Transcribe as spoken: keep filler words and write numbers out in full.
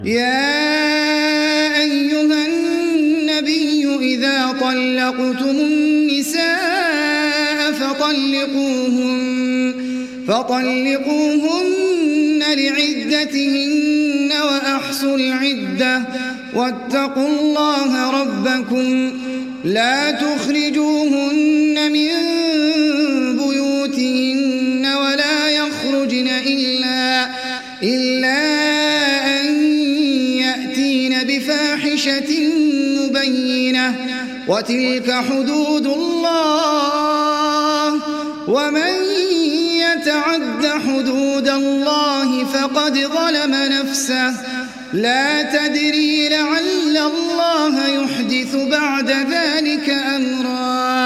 يا أيها النبي إذا طلقتم النساء فطلقوهن, فطلقوهن لعدتهن وأحصوا العدة واتقوا الله ربكم لا تخرجوهن من بيوتهن ولا يخرجن إلا, إلا أن يأتين بفاحشة مبينة وتلك حدود الله ومن يتعد حدود الله فقد ظلم نفسه لا تدري لعل الله يحدث بعد ذلك أمرا